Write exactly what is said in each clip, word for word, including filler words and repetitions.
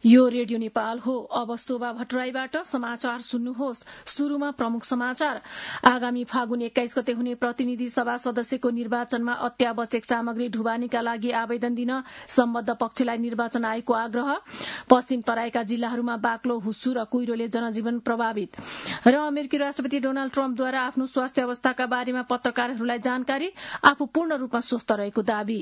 यो रेडियो नेपाल हो। अब शोभा भट्टराईबाट समाचार सुन्नुहोस्। शुरूमा प्रमुख समाचार। आगामी फागुन एक्काइस गते हुने प्रतिनिधि सभा सदस्यको निर्वाचनमा अत्यावश्यक सामग्री ढुवानीका लागि आवेदन दिन सम्बद्ध पक्षलाई निर्वाचन आयोगको आग्रह। पश्चिम तराईका जिल्लाहरूमा बाक्लो, हुस्सु र कुइरोले जनजीवन प्रभावित। र अमेरिकी राष्ट्रपति डोनाल्ड ट्रम्पद्वारा आफ्नो स्वास्थ्य अवस्थाका बारेमा पत्रकारहरूलाई जानकारी, आफू पूर्ण रूपमा स्वस्थ रहेको दावी।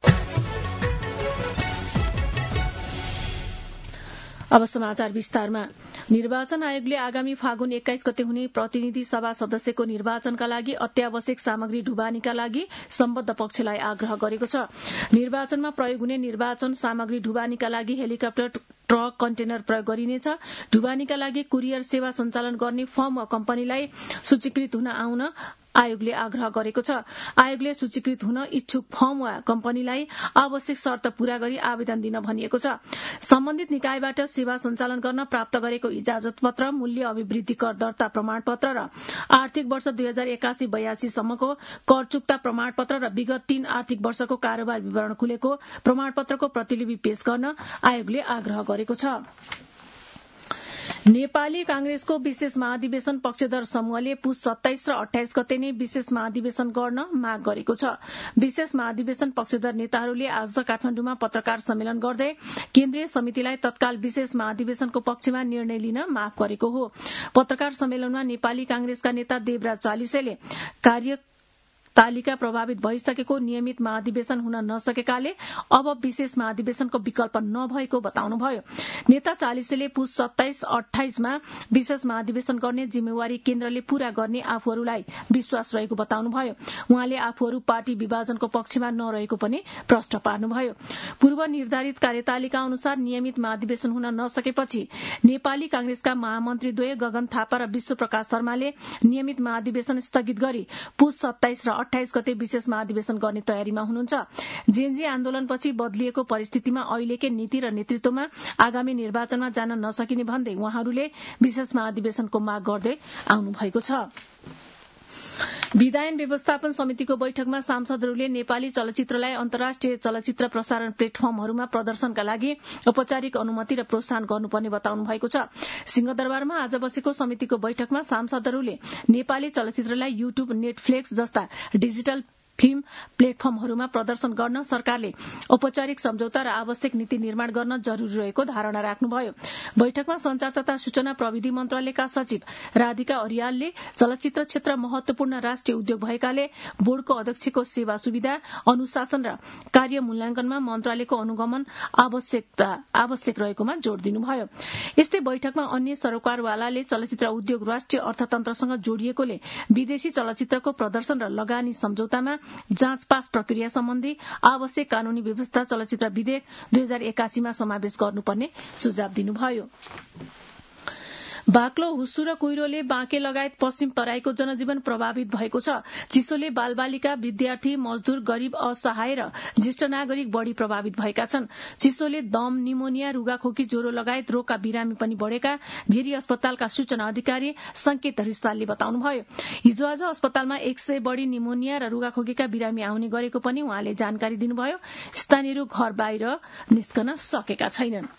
अब समाचार विस्तारमा। निर्वाचन आयोगले आगामी फागुन एक्काइस गते हुने प्रतिनिधि सभा सदस्यको निर्वाचनका लागि अत्यावश्यक सामग्री ढुवानीका लागि सम्बद्ध पक्षलाई आग्रह गरेको छ। निर्वाचनमा प्रयोग हुने निर्वाचन सामग्री ढुवानीका लागि हेलिकप्टर, ट्रक, कन्टेनर प्रयोग गरिनेछ। ढुवानीका लागि कुरियर सेवा सञ्चालन गर्ने फर्म वा कम्पनीलाई सूचीकृत हुन आउन आयोगले आग्रह गरेको छ। आयोगले सूचीकृत हुन इच्छुक फर्म वा कम्पनीलाई आवश्यक शर्त पूरा गरी आवेदन दिन भनिएको छ। सम्बन्धित निकायबाट सेवा सञ्चालन गर्न प्राप्त गरेको इजाजत पत्र, मूल्य अभिवृद्धि कर दर्ता प्रमाणपत्र र आर्थिक वर्ष दुई हजार एकासी बयासी सम्मको कर चुक्ता प्रमाणपत्र र विगत तीन आर्थिक वर्षको कारोबार विवरण खुलेको प्रमाणपत्रको प्रतिलिपि पेश गर्न आयोगले आग्रह गरेको छ। नेपाली कांग्रेसको विशेष महाधिवेशन पक्षधर समूहले पुस सत्ताइस र अठाइस गते नै विशेष महाधिवेशन गर्न माग गरेको छ। विशेष महाधिवेशन पक्षधर नेताहरूले आज काठमाडौँमा पत्रकार सम्मेलन गर्दै केन्द्रीय समितिलाई तत्काल विशेष महाधिवेशनको पक्षमा निर्णय लिन माग गरेको हो। पत्रकार सम्मेलनमा नेपाली कांग्रेसका नेता देवराज चालिसेले कार्य तालिका प्रभावित भइसकेको नियमित महाधिवेशन हुन नसकेकाले अब विशेष महाधिवेशनको विकल्प नभएको बताउनुभयो। नेता चालिसेले पुस सत्ताइस अठाइसमा विशेष महाधिवेशन गर्ने जिम्मेवारी केन्द्रले पूरा गर्ने आफूहरूलाई विश्वास रहेको बताउनुभयो। उहाँले आफूहरू पार्टी विभाजनको पक्षमा नरहेको पनि प्रश्न पार्नुभयो। पूर्व निर्धारित कार्यतालिका अनुसार नियमित महाधिवेशन हुन नसकेपछि नेपाली कांग्रेसका महामन्त्रीद्वय गगन थापा र विश्व प्रकाश शर्माले नियमित महाधिवेशन स्थगित गरी पुस सत्ताइस र अठाइस गते विशेष महाधिवेशन गर्ने तयारीमा हुनुहुन्छ। जेएनजी आन्दोलनपछि बदलिएको परिस्थितिमा अहिलेकै नीति र नेतृत्वमा आगामी निर्वाचनमा जान नसकिने भन्दै उहाँहरूले विशेष महाधिवेशनको माग गर्दै आउनु भएको छ। विधायन व्यवस्थापन समितिको बैठकमा सांसदहरूले नेपाली चलचित्रलाई अन्तर्राष्ट्रिय चलचित्र प्रसारण प्लेटफर्महरूमा प्रदर्शनका लागि औपचारिक अनुमति र प्रोत्साहन गर्नुपर्ने बताउनु भएको छ। सिंहदरबारमा आज बसेको समितिको बैठकमा सांसदहरूले नेपाली चलचित्रलाई युट्युब, नेटफ्लिक्स जस्ता डिजिटल फिल्म प्लेटफर्महरूमा प्रदर्शन गर्न सरकारले औपचारिक सम्झौता र आवश्यक नीति निर्माण गर्न जरूरी रहेको धारणा राख्नुभयो। बैठकमा संचार तथा सूचना प्रविधि मन्त्रालयका सचिव राधिका अरियालले चलचित्र क्षेत्र महत्वपूर्ण राष्ट्रिय उद्योग भएकाले बोर्डको अध्यक्षको सेवा सुविधा, अनुशासन र कार्य मूल्याङ्कनमा मन्त्रालयको अनुगमन आवश्यकता आवश्यक रहेकोमा जोड़ दिनुभयो। यस्तै बैठकमा अन्य सरोकारवालाले चलचित्र उद्योग राष्ट्रिय अर्थतन्त्रसँग जोडिएकोले विदेशी चलचित्रको प्रदर्शन र लगानी सम्झौतामा जाँच पास प्रक्रिया सम्बन्धी आवश्यक कानूनी व्यवस्था चलचित्र विधेयक दुई हजार एकासीमा समावेश गर्नुपर्ने सुझाव दिनुभयो। बाक्लो, हुस्सु र कुइरोले बाँके लगायत पश्चिम तराईको जनजीवन प्रभावित भएको छ। चिसोले बालबालिका, विद्यार्थी, मजदूर, गरीब, असहाय र ज्येष्ठ नागरिक बढ़ी प्रभावित भएका छन्। चिसोले दम, निमोनिया, रुगाखोकी, ज्वरो लगायत रोगका बिरामी पनि बढ़ेका भेरी अस्पतालका सूचना अधिकारी संकेत रिसालले बताउनुभयो। हिजो आज अस्पतालमा एक सय बढ़ी निमोनिया र रुगाखोकीका बिरामी आउने गरेको पनि उहाँले जानकारी दिनुभयो। स्थानीयहरू घर बाहिर निस्कन सकेका छैनन्।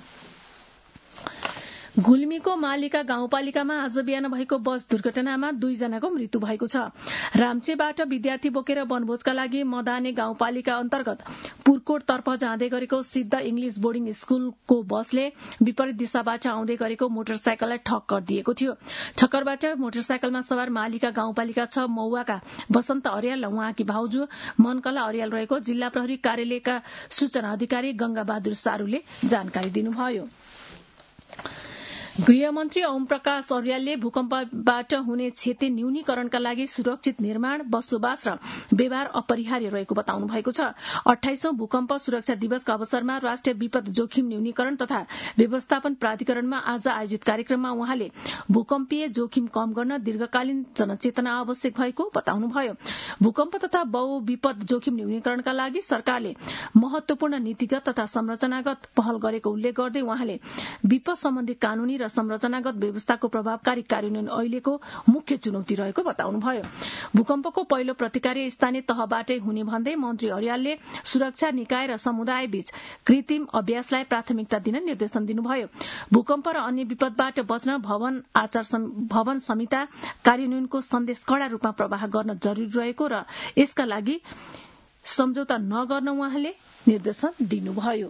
गुल्मीको मालिका गाउँपालिकामा आज बिहान भएको बस दुर्घटनामा दुईजनाको मृत्यु भएको छ। राम्चेबाट विद्यार्थी बोकेर वनभोजका लागि मदाने गाउँपालिका अन्तर्गत पुरकोटतर्फ जाँदै गरेको सिद्ध इंग्लिश बोर्डिङ स्कूलको बसले विपरीत दिशाबाट आउँदै गरेको मोटरसाइकललाई ठक्कर दिएको थियो। ठक्करबाट मोटरसाइकलमा सवार मालिका गाउँपालिका छ मौवाका वसन्त अर्याल र उहाँकी भाउजू मनकला अर्याल रहेको जिल्ला प्रहरी कार्यालयका सूचना अधिकारी गंगाबहादुर सारूले जानकारी दिनुभयो। गृहमन्त्री ओम प्रकाश अर्यालले भूकम्पबाट हुने क्षति न्यूनीकरणका लागि सुरक्षित निर्माण, बसोबास र व्यवहार अपरिहार्य रहेको बताउनु भएको छ। अठाइसौं भूकम्प सुरक्षा दिवसका अवसरमा राष्ट्रिय विपद जोखिम न्यूनीकरण तथा व्यवस्थापन प्राधिकरणमा आज आयोजित कार्यक्रममा उहाँले भूकम्पीय जोखिम कम गर्न दीर्घकालीन जनचेतना आवश्यक भएको बताउनुभयो। भूकम्प तथा बहु विपद जोखिम न्यूनीकरणका लागि सरकारले महत्वपूर्ण नीतिगत तथा संरचनागत पहल गरेको उल्लेख गर्दै उहाँले विपद सम्बन्धी कानूनी र संरचनागत व्यवस्थाको प्रभावकारी कार्यान्वयन अहिलेको मुख्य चुनौती रहेको बताउनुभयो। भूकम्पको पहिलो प्रतिक्रिया स्थानीय तहबाटै हुने भन्दै मन्त्री अर्यालले सुरक्षा निकाय र समुदाय बीच कृत्रिम अभ्यासलाई प्राथमिकता दिन निर्देशन दिनुभयो। भूकम्प र अन्य विपदबाट बच्न भवन आचार भवन संहिता कार्यान्वयनको सन्देश कड़ा रूपमा प्रवाह गर्न जरूरी रहेको र यसका लागि सम्झौता नगर्न उहाँले निर्देशन दिनुभयो।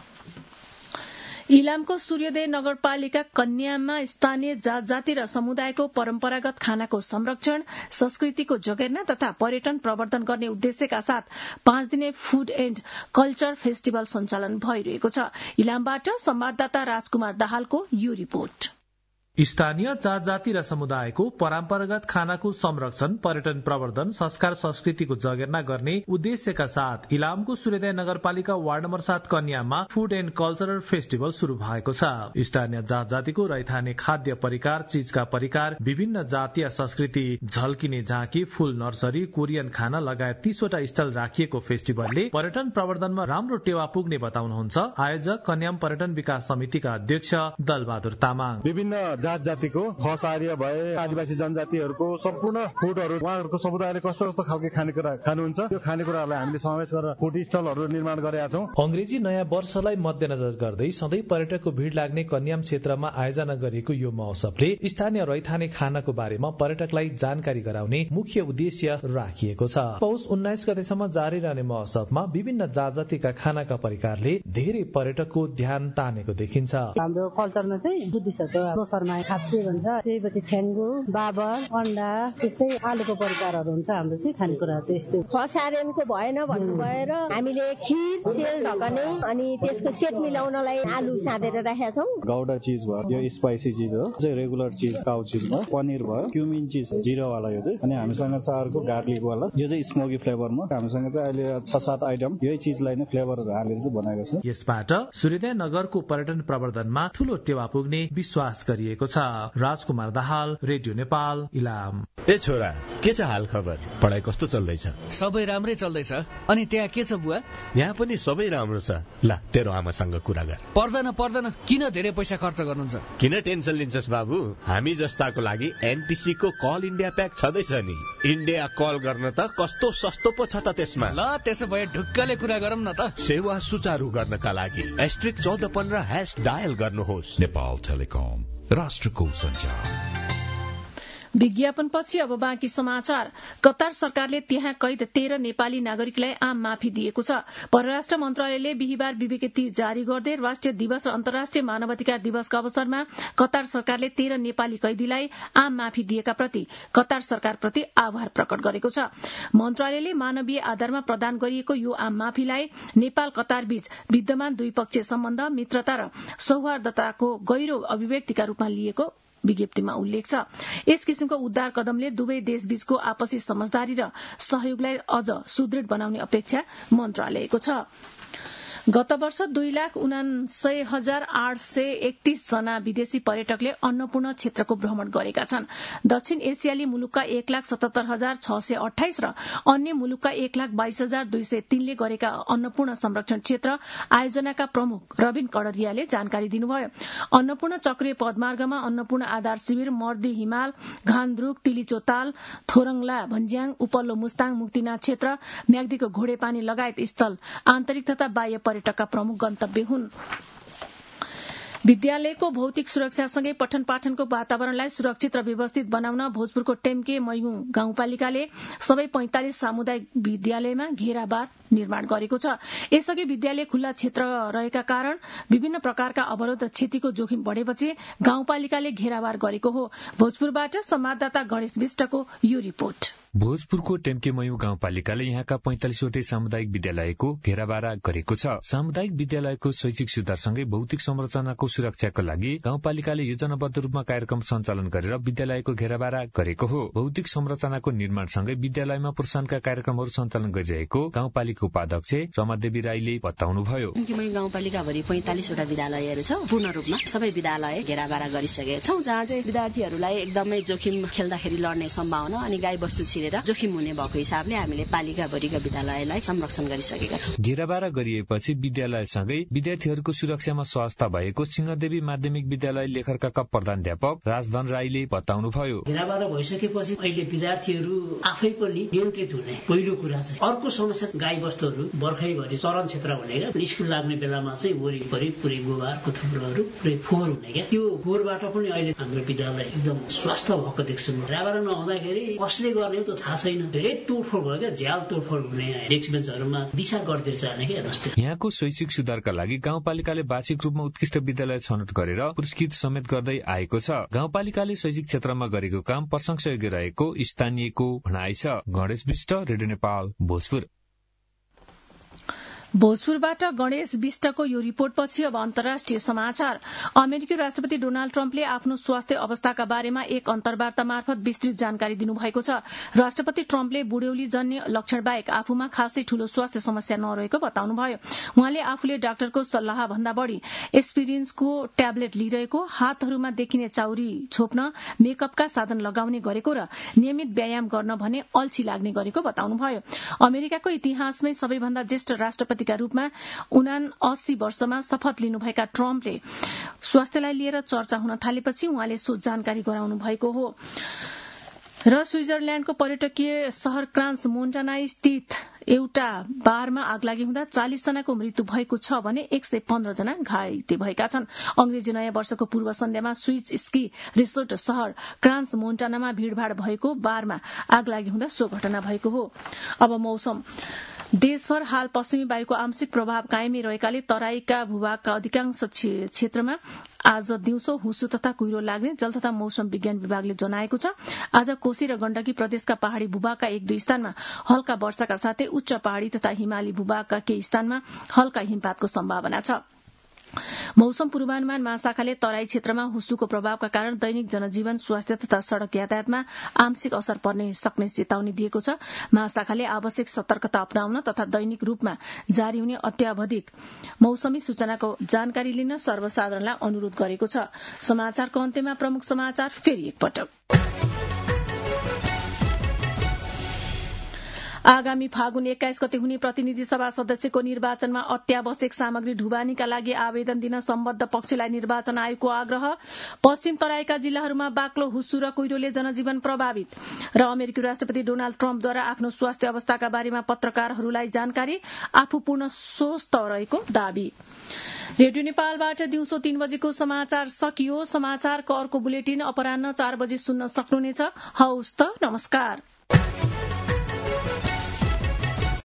इलामको सूर्योदय नगरपालिका कन्याममा स्थानीय जात जाति र समुदायको परम्परागत खानाको संरक्षण, संस्कृतिको जगेर्ना तथा पर्यटन प्रवर्धन गर्ने उद्देश्यका साथ पाँच दिने फूड एण्ड कल्चर फेस्टिभल सञ्चालन भइरहेको छ। इलामबाट संवाददाता राजकुमार दाहालको यो रिपोर्ट। स्थानीय जात जाति र समुदायको परम्परागत खानाको संरक्षण, पर्यटन प्रवर्धन, संस्कार संस्कृतिको जगेर्ना गर्ने उद्देश्यका साथ इलामको सूर्योदय नगरपालिका वार्ड नम्बर सात कन्यामा फूड एण्ड कल्चरल फेस्टिभल शुरू भएको छ। स्थानीय जात जातिको रैथाने खाद्य परिकार, चीजका परिकार, विभिन्न जातीय संस्कृति झल्किने झाँकी, फूल नर्सरी, कोरियन खाना लगायत तीसवटा स्टल राखिएको फेस्टिभलले पर्यटन प्रवर्धनमा राम्रो टेवा पुग्ने बताउनुहुन्छ आयोजक कन्याम पर्यटन विकास समितिका अध्यक्ष दलबहादुर तामाङ। विभिन्न जात जातिको खस आर्य भए आदिवासी जनजातिहरूको सम्पूर्ण फुडहरू उहाँहरूको समुदायले कस्तो कस्तो खालको खानेकुरा खानुहुन्छ त्यो खानेकुराहरूलाई हामीले समावेश गरेर फुड स्टलहरू निर्माण गरेका छौं। अंग्रेजी नयाँ वर्षलाई मध्यनजर गर्दै सधैँ पर्यटकको भीड़ लाग्ने कन्याम क्षेत्रमा आयोजना गरिएको यो महोत्सवले स्थानीय रैथाने खानाको बारेमा पर्यटकलाई जानकारी गराउने मुख्य उद्देश्य राखिएको छ। पौष उन्नाइस गतेसम्म जारी रहने महोत्सवमा विभिन्न जात जातिका खानाका परिकारले धेरै पर्यटकको ध्यान तानेको देखिन्छ। हाम्रो कल्चरमा चाहिँ बुद्धिस्टहरूको खाप्से भन्छ, त्यसपछि छ्याङ्गु, बाबर, अन्डा, त्यस्तै आलुको परिकारहरू हुन्छ। हाम्रो चाहिँ खानेकुरा चाहिँ यस्तो खसारेनको भएन भन्नु भएर हामीले खिर, सेल ढकने अनि त्यसको सेट मिलाउनलाई आलु साँधेर राखेका छौं। गौडा चिज भयो, यो स्पाइसी चिज हो, चाहिँ रेगुलर चिज काउ चिज भयो, पनिर भयो, क्युमिन चिज जिरा वाला यो चाहिँ, अनि हामीसँग छ अर्को गार्लिक वाला, यो चाहिँ स्मोकी फ्लेभरमा। हामीसँग चाहिँ अहिले छ सात आइटम यही चिजलाई नै फ्लेभरहरू हालेर चाहिँ बनाएको छ। यसबाट सूर्योदय नगरको पर्यटन प्रवर्धनमा ठूलो टेवा पुग्ने विश्वास गरिएको छ। राजकुमार दाहाल, रेडियो नेपाल, इलाम। ए छोरा, के छ हाल खबर? पढाइ कस्तो चल्दैछ? सबै राम्रै चल्दैछ। अनि त्यहाँ के छ बुवा? यहाँ पनि सबै राम्रो छ। ल तेरो आमासँग कुरा गर। पर्दैन पर्दैन, किन धेरै पैसा खर्च गर्नुहुन्छ? किन टेन्सन लिन्छस् बाबु? हामी जस्ताको लागि एनटीसी को कल इन्डिया प्याक छँदैछ नि। इन्डिया कल गर्न त कस्तो सस्तो पो छ त त्यसमा। ल त्यसो भए ढुक्कले कुरा गरौँ न त। सेवा सुचारू गर्नका लागि एस्ट्रिक चौध पन्ध्र ह्याश डायल गर्नुहोस्। नेपाल टेलिकम, राष्ट्रको सञ्चार। विज्ञापनपछि अब बाँकी समाचार। कतार सरकारले त्यहाँ कैद तेह्र नेपाली नागरिकलाई आम माफी दिएको छ। परराष्ट्र मन्त्रालयले बिहिबार विज्ञप्ति जारी गर्दै राष्ट्रिय दिवस र अन्तर्राष्ट्रिय मानवाधिकार दिवसका अवसरमा कतार सरकारले तेह्र नेपाली कैदीलाई आम माफी दिएका प्रति कतार सरकारप्रति आभार प्रकट गरेको छ। मन्त्रालयले मानवीय आधारमा प्रदान गरिएको यो आम माफीलाई नेपाल कतार बीच विद्यमान द्विपक्षीय सम्बन्ध, मित्रता र सौहार्दताको गहिरो अभिव्यक्तिका रूपमा लिएको विज्ञप्तिमा उल्लेख छ। यस किसिमको उद्धार कदमले दुवै देशबीचको आपसी समझदारी र सहयोगलाई अझ सुदृढ बनाउने अपेक्षा मन्त्रालयको छ। गत वर्ष दुई लाख उनासय हजार आठ सय एकतीस जना विदेशी पर्यटकले अन्नपूर्ण क्षेत्रको भ्रमण गरेका छन्। दक्षिण एसियाली मुलुकका एक लाख सतहत्तर हजार छ सय अठाइस र अन्य मुलुकका एक लाख बाइस हजार दुई सय तीनले गरेका अन्नपूर्ण संरक्षण क्षेत्र आयोजनाका प्रमुख रविन कड़रियाले जानकारी दिनुभयो। अन्नपूर्ण चक्रीय पदमार्गमा अन्नपूर्ण आधार शिविर, मर्दी हिमाल, घान्द्रुक, तिलिचोताल, थोरङला भन्ज्याङ, उपल्लो मुस्ताङ, मुक्तिनाथ क्षेत्र, म्याग्दीको घोडेपानी लगायत स्थल आन्तरिक तथा बाह्य पर्यटकका प्रमुख गन्तव्य हुन्। विद्यालयको भौतिक सुरक्षासँगै पठन पाठनको वातावरणलाई सुरक्षित र व्यवस्थित बनाउन भोजपुरको टेम्के मयू गाउँपालिकाले सबै पैंतालिस सामुदायिक विद्यालयमा घेराबार निर्माण गरेको छ। यसअघि विद्यालय खुल्ला क्षेत्र रहेका कारण विभिन्न प्रकारका अवरोध र क्षतिको जोखिम बढ़ेपछि गाउँपालिकाले घेराबार गरेको हो। भोजपुरबाट संवाददाता गणेश विष्टको यो रिपोर्ट। भोजपुरको टेम्केमयू गाउँपालिकाले यहाँका पैंतालिसवटै सामुदायिक विद्यालयको घेराबारा गरेको छ। सामुदायिक विद्यालयको शैक्षिक सुधारसँगै भौतिक संरचनाको सुरक्षाको लागि गाउँपालिकाले योजनाबद्ध रूपमा कार्यक्रम सञ्चालन गरेर विद्यालयको घेराबारा गरेको हो। भौतिक संरचनाको निर्माणसँगै विद्यालयमा प्रोत्साहनका कार्यक्रमहरू सञ्चालन गरिरहेको गाउँपालिका उपाध्यक्ष रमादेवी राईले बताउनुभयो। टेम्केमयू गाउँपालिकाभरि पैंतालिसवटा विद्यालयहरू छ। पूर्ण रूपमा सबै विद्यालय घेराबारा गरिसकेका छौं, जहाँ चाहिँ विद्यार्थीहरूलाई एकदमै जोखिम खेल्दाखेरि लड्ने सम्भावना अनि गाई बस्तु छिरे हेरेर जोखिम हुने भएको हिसाबले हामीले पालिकाभरिका विद्यालयलाई संरक्षण गरिसकेका छौं। घेराबारा गरिएपछि विद्यालयसँगै विद्यार्थीहरूको सुरक्षामा स्वास्थ भएको सिंहदेवी माध्यमिक विद्यालय लेखरका प्रधानाध्यापक राजधन राईले बताउनुभयो। घेराबारा भइसकेपछि अहिले विद्यार्थीहरू आफै पनि नियन्त्रित हुने पहिलो कुरा चाहिँ। अर्को समस्या गाई बस्तुहरू बर्खैभरि चरण क्षेत्र भनेका स्कुल लाग्ने बेलामा चाहिँ वरिपरि पुरै गोबारको थुप्रोहरू पुरै फोहोर हुने क्या, त्यो फोहोरबाट पनि अहिले हाम्रो विद्यालय एकदम स्वस्थ भएको देख्छु। घेराबारा नहुँदाखेरि कसले गर्ने त थाहा छैन, धेरै तोडफोड भयो क्या, झ्याल तोडफोड हुने, डेस्क बेन्चहरूमा दिशा गर्दै जाने क्या जस्तै। यहाँको शैक्षिक सुधारका लागि गाउँपालिकाले वार्षिक रूपमा उत्कृष्ट विद्यालय छनौट गरेर पुरस्कृत समेत गर्दै आएको छ। गाउँपालिकाले शैक्षिक क्षेत्रमा गरेको काम प्रशंसयोग्य रहेको स्थानीयको भनाइ छ। गणेश विष्ट, रेडियो नेपाल, भोजपुर। भोजपुरबाट गणेश विष्टको यो रिपोर्टपछि अब अन्तर्राष्ट्रिय समाचार। अमेरिकी राष्ट्रपति डोनाल्ड ट्रम्पले आफ्नो स्वास्थ्य अवस्थाका बारेमा एक अन्तर्वार्ता मार्फत विस्तृत जानकारी दिनुभएको छ। राष्ट्रपति ट्रम्पले बुढ्यौली जन्य लक्षण बाहेक आफूमा खासै ठूलो स्वास्थ्य समस्या नरहेको बताउनुभयो। उहाँले आफूले डाक्टरको सल्लाह भन्दा बढ़ी एस्पिरिन्सको ट्याब्लेट लिइरहेको, हातहरूमा देखिने चाउरी छोप्न मेकअपका साधन लगाउने गरेको र नियमित व्यायाम गर्न भने अल्छी लाग्ने गरेको बताउनुभयो। अमेरिकाको इतिहासमै सबैभन्दा ज्येष्ठ राष्ट्रपति का रूपमा उनासी वर्षमा शपथ लिनुभएका ट्रम्पले स्वास्थ्यलाई लिएर चर्चा हुन थालेपछि उहाँले सो जानकारी गराउनु भएको हो। र स्विजरल्याण्डको पर्यटकीय शहर क्रान्स मोन्टाना स्थित एउटा बारमा आगलागी हुँदा चालिस जनाको मृत्यु भएको छ भने एक सय पन्ध्र जना घाइते भएका छन्। अंग्रेजी नयाँ वर्षको पूर्व सन्ध्यामा स्विस स्की रिसोर्ट शहर क्रान्स मोन्टानामा भीड़भाड़ भएको बारमा आगलागी हुँदा सो घटना भएको हो। अब मौसम। देशभर हाल पश्चिमी वायुको आंशिक प्रभाव कायमै रहेकाले तराईका भूभागका अधिकांश क्षेत्रमा आज दिउँसो हुस्सो तथा कुहिरो लाग्ने जल तथा मौसम विज्ञान विभागले जनाएको छ। आज कोशी र गण्डकी प्रदेशका पहाड़ी भूभागका एक दुई स्थानमा हल्का वर्षाका साथै उच्च पहाड़ी तथा हिमाली भूभागका केही स्थानमा हल्का हिमपातको सम्भावना छ। मौसम पूर्वानुमान महाशाखाले तराई क्षेत्रमा हुस्सुको प्रभावका कारण दैनिक जनजीवन, स्वास्थ्य तथा सड़क यातायातमा आंशिक असर पर्ने सक्ने चेतावनी दिएको छ। महाशाखाले आवश्यक सतर्कता अपनाउन तथा दैनिक रूपमा जारी हुने अत्यावधिक मौसमी सूचनाको जानकारी लिन सर्वसाधारणलाई अनुरोध गरेको छ। समाचारको अन्त्यमा प्रमुख समाचार फेरि एकपटक। आगामी फागुन एक्काइस गते हुने प्रतिनिधि सभा सदस्यको निर्वाचनमा अत्यावश्यक सामग्री ढुवानीका लागि आवेदन दिन सम्बद्ध पक्षलाई निर्वाचन आयोगको आग्रह। पश्चिम तराईका जिल्लाहरूमा बाक्लो हुस्सु र कुहिरोले जनजीवन प्रभावित। र अमेरिकी राष्ट्रपति डोनाल्ड ट्रम्पद्वारा आफ्नो स्वास्थ्य अवस्थाका बारेमा पत्रकारहरूलाई जानकारी, आफू पूर्ण स्वस्थ रहेको दावी। रेडियो नेपालबाट दिउँसो तीन बजेको समाचार सकियो। समाचारको अर्को बुलेटिन अपराह्न चार बजे सुन्न सक्नुहुनेछ। हवस् त, नमस्कार।